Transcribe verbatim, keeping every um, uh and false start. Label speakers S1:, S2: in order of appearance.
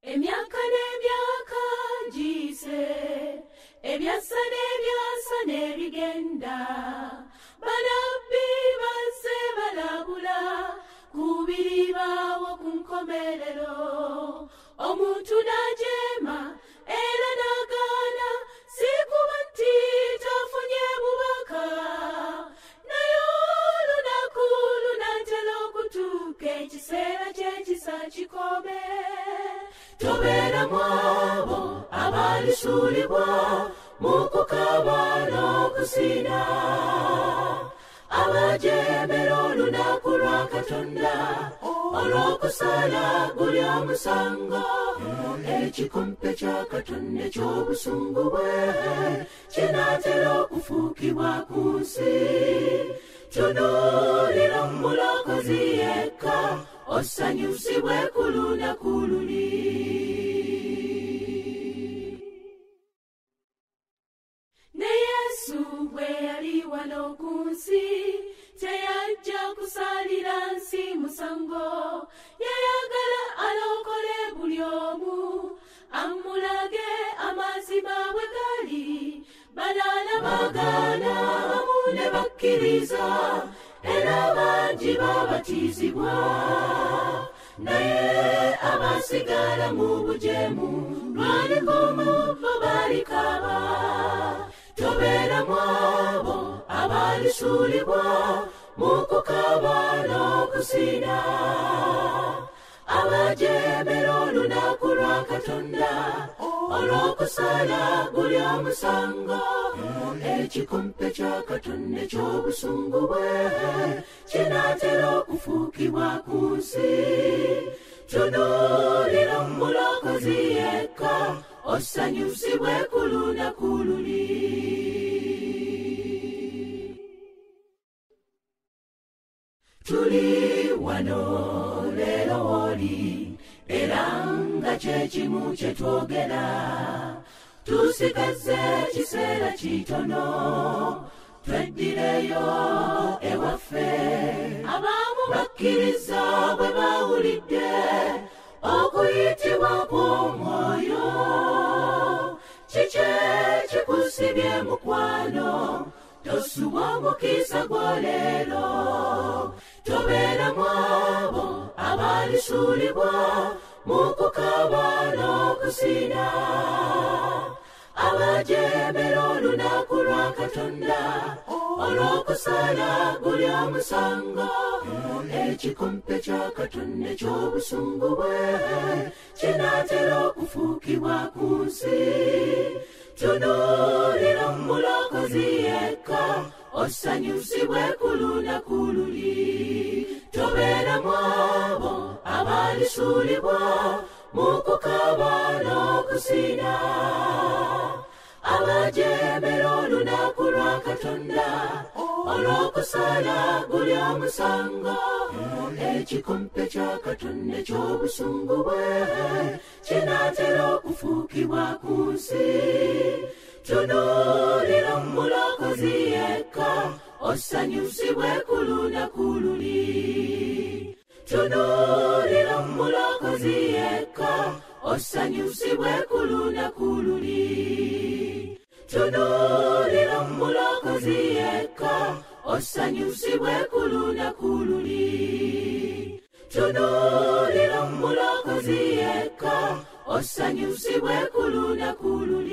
S1: emyaka n'emyaka giyise, ebyassa n'ebyassa n'ebigenda, banabbi bazze balabula kubiribaawo ku nkomerero. Omuntu n'ajeema era n'agaana, si kuba nti tafunye bubaka, naye olunaku lunaatera okutuuka ekiseera ky'ekisa kikome. Tobeera mu abo abalisuulibwa mu kukaaba n'okusiina, abajeemera olunaku lwa Katonda olw'okusala guli omusango. Ekikompe kya Katonda eky'obusungu bwe kinaatera okufuukibwa ku nsi. Tunuulira omulokozi yekka, osanyusibwe ku lunaku luli. Ne Yesu bwe yali wano ku nsi, teyajja kusalira nsi musango, yayagala alokole buli omu, amulage amazima bwe gali. Banaana baagaana, abamu ne bakkiriza, era bangi babatizibwa. Naye abasigala mu bujeemu, lwaliko omufo balikaaba. Tobeera mu abo abalisuulibwa mu kukaaba n'okusiina, abajeemera olunaku lwa Katonda olw'okusala guli omusango. Ekikompe kya Katonda eky'obusungu bwe kinaatera okufuukibwa ku nsi. Tunuulira omulokozi yekka, osanyusibwe ku lunaku luli. Tuli wano leero w'oli, era nga kyekimu kye twogera. Tusigaze ekiseera kitono, tweddireyo ewaffe. Abamu bakkiriza bwe bawulidde okuyitibwa kw'Omwoyo. Kiki ekikusibye mukwano? Tosubwa omukisa gwa leero. Tobeera mu abo abalisuulibwa mu kukaaba n'okusiina, abajeemera olunaku lwa Katonda olw'okusala guli omusango. Ekikompe kya Katonda eky'obusungu bwe kinaatera okufuukibwa ku nsi. Tunuulira omulokozi yekka, osanyusibwe ku lunaku luli. Tobeera mu abo abalisuulibwa mu kukaaba n'okusiina, abajeemera olunaku lwa Katonda olw'okusala guli omusango. Ekikompe kya Katonda eky'obusungu bwe kinaatera okufuukibwa ku nsi. Tunuulira omulokozi yekka, osanyusibwe ku lunaku luli. Tunuulira omulokozi yekka, osanyusibwe ku lunaku luli. Tunuulira omulokozi yekka, osanyusibwe ku lunaku luli. Tunuulira omulokozi yekka, osanyusibwe ku lunaku luli.